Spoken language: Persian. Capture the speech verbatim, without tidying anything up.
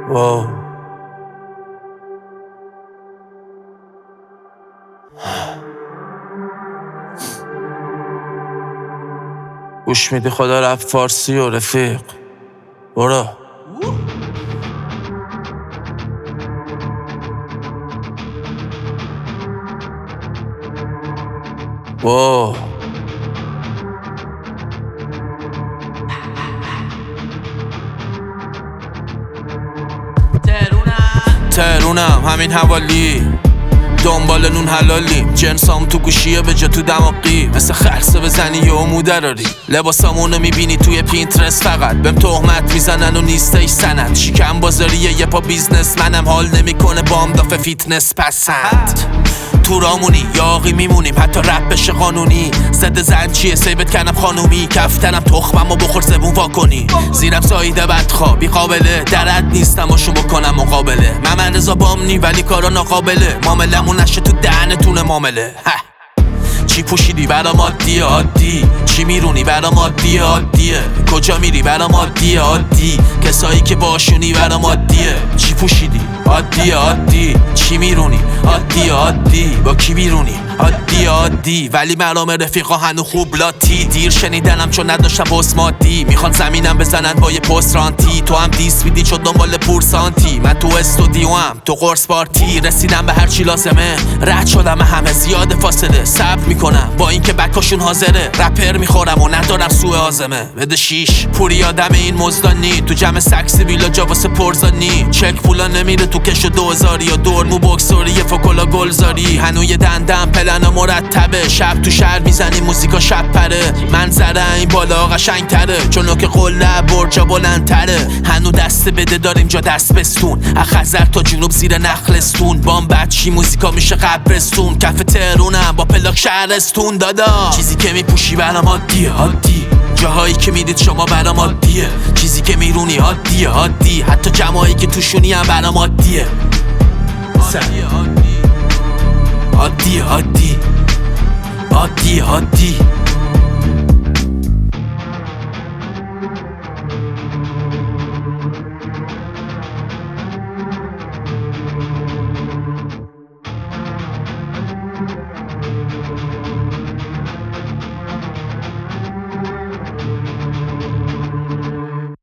واو گوش میدی خدا رفت فارسی و رفیق برو واو تهرونم همین حوالی دنبال نون حلالیم جنسام تو گوشیه به جا تو دماغی مثل خرسه بزنی یه مودراری لباسامونو میبینی توی پینترست فقط بهم تهمت میزنن و نیستش سند شیکم بازاریه یه پا بیزنس منم حال نمیکنه بام دافه فیتنس پسند تو رامونی یاقی میمونیم حتی رپ بشه قانونی زده زنچیه سیبت کنم خانومی کفتنم تخمم و بخور زبون واکنی زیرم سایده بدخواه بی قابله درد نیستم و شو بکنم مقابله من رضا بامنی ولی کارا ناقابله معاملمون نشه تو دهنتون معامله چی پوشیدی برام عادیه عادی چی میرونی برام عادیه عادیه کجا میری برام عادیه عادی کسایی که باشونی برام عادیه چی پوشیدی عادیه عادی چی میرونی عادیه عادی با کی بیرونی عادی عادی ولی مرام رفیقا هنو خوب لاتی دیر شنیدنم چون نداشتم پست مادی میخوان زمینم بزنن با یه پست رانتی تو هم دیس میدی چون دنبال پورسانتی من تو استودیو هم تو قرص پارتی رسیدم به هر چی لازمه رد شدم همه زیاد فاصله صبر میکنم با اینکه بکاشون حاضره رپر میخورم و ندارم سوء عازمه بده شیش پوری آدم این مزدانی تو جمع سکسی ویلا جا واسه پرزانی چک پولا نمیره تو کش دوزاری یا دورمو بکسوری فوکولا گلزاری هنوی دندم پلن مرتبه شب تو شهر میزنی موزیکا شب پره منظره این بالا قشنگ تره چون که قله برجا بلندتره هنو دست بده داریم جا دست بستون اخزر تا جنوب زیر نخلستون بام بچی موزیکا میشه قبرستون کف تهرونم با پلاک شهرستون دادا چیزی که میپوشی برام عادیه عادی جاهایی که میدید شما برام عادیه چیزی که میرونی عادیه عادی حتی جمعایی که توشونی هم برام عادیه عادیه عادی عادی عادی عادی